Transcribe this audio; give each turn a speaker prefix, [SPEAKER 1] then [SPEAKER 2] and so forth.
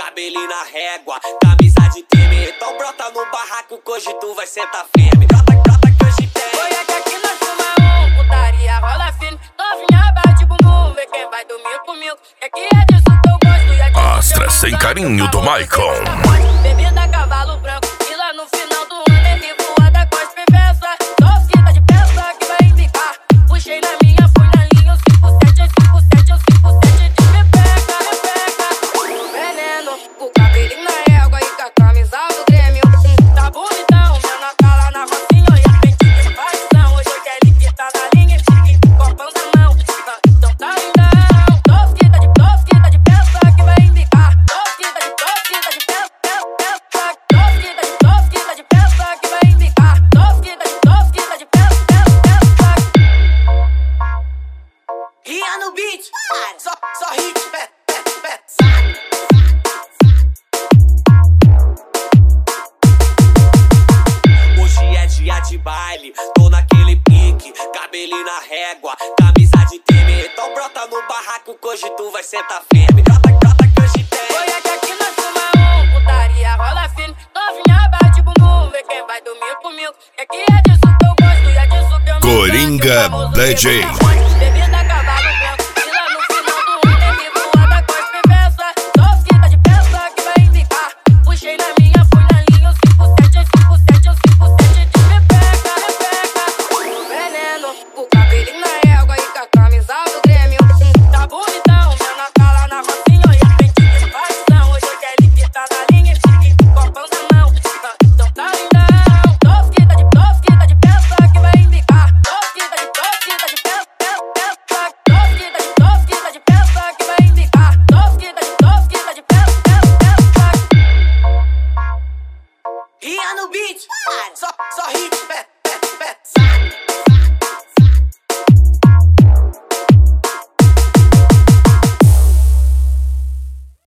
[SPEAKER 1] cabelinho na régua, camisa de time. Então brota no barraco que hoje tu vai sentar firme. Brota que hoje tem.
[SPEAKER 2] Oi, é que aqui nós fuma putaria rola firme. Novinha bate bumbum, vê quem vai dormir comigo. É que é disso que eu gosto e é disso
[SPEAKER 3] Astra sem carinho do Maicon.
[SPEAKER 2] Bebida cavalo branco, e lá no final do ano ele voada com as perversas. Só os quinta de peça que vai indicar. Puxei na minha, fui na linha, eu 5-7, eu 5-7, eu 5-7 de rebeca. Veneno, o cabelinho na égua e com a camisa do Grêmio. Tá bonitão, minha cala na rocinha, e a frente de paixão. Hoje eu quero que tá na linha, e copão na mão. Então tá lindão, tosquita de peça que vai indicar. Tosquita de peça, tosquita de peça que vai indicar. Tosquita de peça.
[SPEAKER 1] Ria no beat, só hit, Hoje é dia de baile, tô naquele pique, cabelinho na régua, camisa de time. Então brota no barraco que hoje tu vai sentar firme. Brota que hoje tem.
[SPEAKER 2] Oi, é que aqui nós fuma putaria rola firme. Novinha bate bumbum, vê quem vai dormir comigo. É que é disso que eu gosto e é disso que eu me
[SPEAKER 3] Coringa DJ.